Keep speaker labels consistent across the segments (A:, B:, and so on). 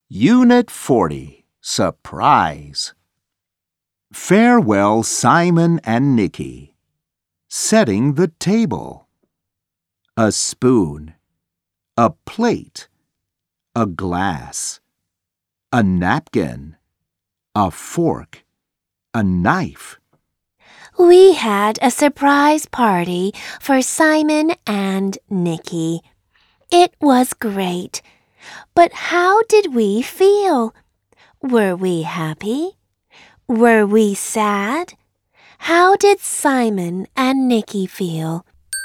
A: Unit 40, Surprise. Farewell, Simon and Nikki. Setting the table. A spoon. A plate. A glass. A napkin. A fork. A knife.
B: We had a surprise party for Simon and Nikki. It was great. But how did we feel? Were we happy? Were we sad? How did Simon and Nikki feel?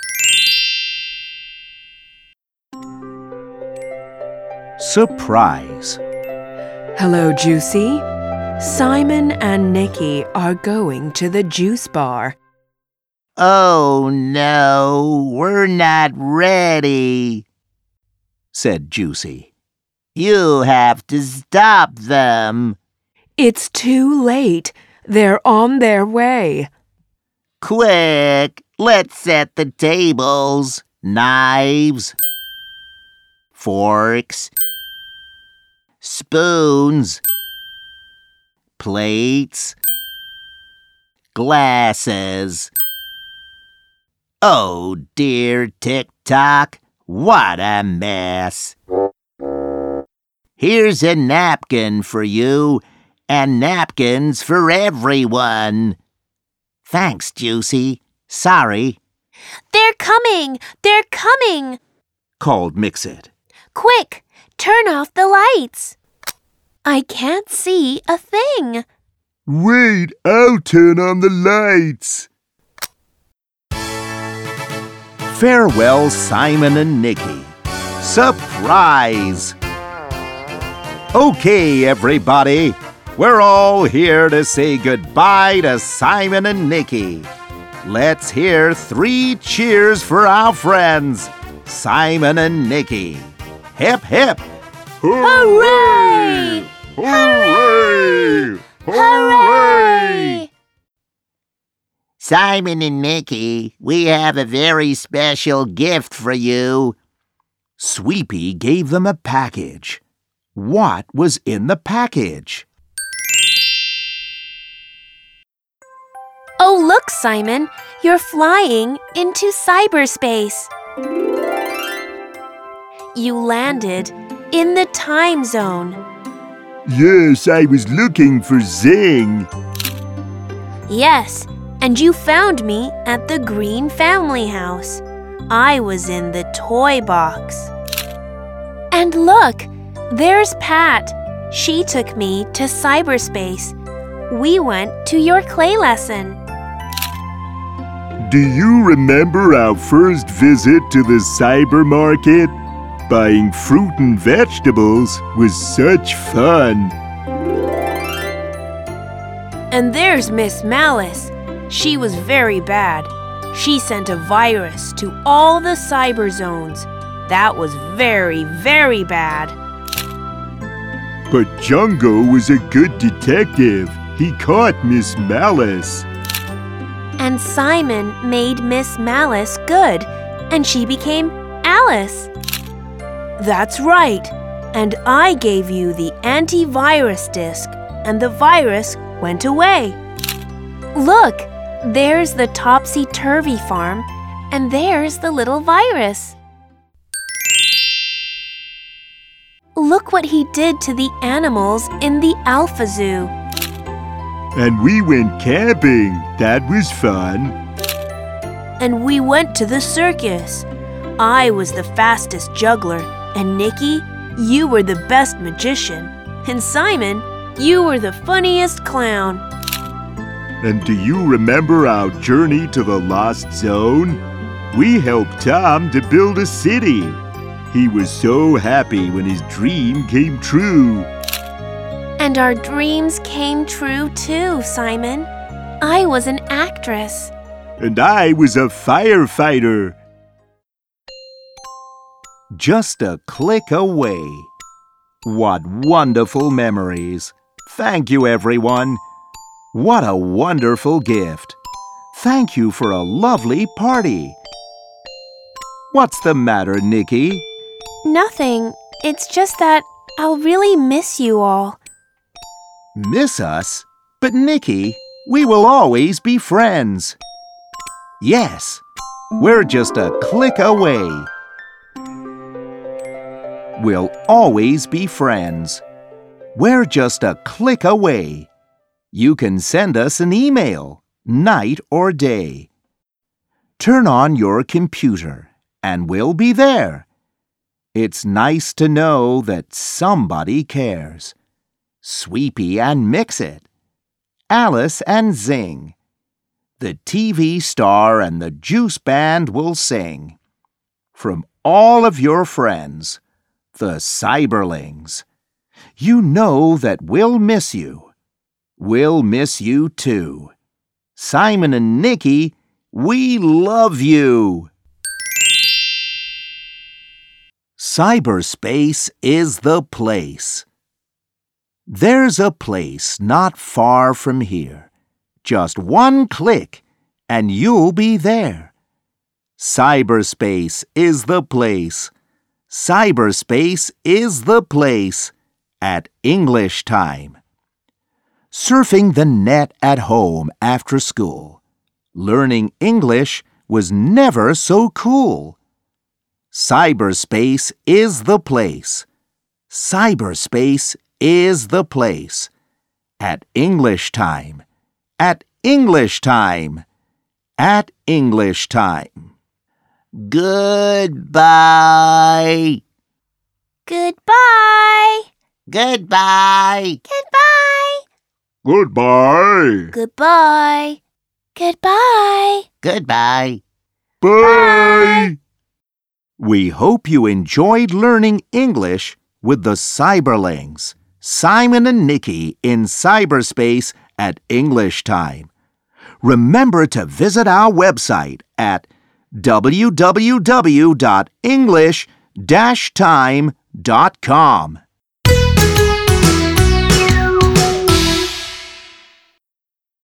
A: Surprise.
C: Hello, Juicy. Simon and Nikki are going to the juice bar.
D: Oh, no, we're not ready,
A: said Juicy.
D: You have to stop them.
C: It's too late. They're on their way.
D: Quick, let's set the tables. Knives, forks, spoons, plates, glasses. Oh dear, Tick-Tock, what a mess. Here's a napkin for you, and napkins for everyone. Thanks, Juicy. Sorry.
B: They're coming! They're coming!
A: Called Mix-It.
B: Quick, turn off the lights. I can't see a thing.
E: Wait, I'll turn on the lights.
A: Farewell, Simon and Nikki. Surprise! Okay, everybody. We're all here to say goodbye to Simon and Nikki. Let's hear 3 cheers for our friends, Simon and Nikki. Hip, hip!
B: Hooray!
E: Hooray!
B: Hooray!
D: Simon and Nikki, we have a very special gift for you.
A: Sweepy gave them a package. What was in the package?
B: Oh, look, Simon, you're flying into cyberspace. You landed in the time zone.
E: Yes, I was looking for Zing.
B: Yes, and you found me at the Green Family House. I was in the toy box. And look, there's Pat. She took me to cyberspace. We went to your clay lesson.
E: Do you remember our first visit to the cyber market? Buying fruit and vegetables was such fun.
B: And there's Miss Malice. She was very bad. She sent a virus to all the cyber zones. That was very, very bad.
E: But Jungo was a good detective. He caught Miss Malice.
B: And Simon made Miss Malice good, and she became Alice. That's right. And I gave you the antivirus disk, and the virus went away. Look, there's the topsy-turvy farm, and there's the little virus. Look what he did to the animals in the Alpha Zoo.
E: And we went camping. That was fun.
B: And we went to the circus. I was the fastest juggler, and Nikki, you were the best magician. And Simon, you were the funniest clown.
E: And do you remember our journey to the Lost Zone? We helped Tom to build a city. He was so happy when his dream came true.
B: And our dreams came true too, Simon. I was an actress.
E: And I was a firefighter.
A: Just a click away. What wonderful memories. Thank you, everyone. What a wonderful gift. Thank you for a lovely party. What's the matter, Nikki?
B: Nothing. It's just that I'll really miss you all.
A: Miss us? But Nicky, we will always be friends. Yes, we're just a click away. We'll always be friends. We're just a click away. You can send us an email, night or day. Turn on your computer, and we'll be there. It's nice to know that somebody cares. Sweepy and Mix-It, Alice and Zing. The TV star and the Juice Band will sing. From all of your friends, the Cyberlings. You know that we'll miss you. We'll miss you too. Simon and Nicky, we love you. Cyberspace is the place. There's a place not far from here. Just one click, and you'll be there. Cyberspace is the place. Cyberspace is the place at English time. Surfing the net at home after school. Learning English was never so cool. Cyberspace is the place. Cyberspace is the place at English time. At English time. At English time.
D: Goodbye.
B: Goodbye.
D: Goodbye.
B: Goodbye.
E: Goodbye.
B: Goodbye. Goodbye.
D: Goodbye.
E: Bye.
A: We hope you enjoyed learning English with the Cyberlings, Simon and Nicky in cyberspace at English time. Remember to visit our website at www.english-time.com.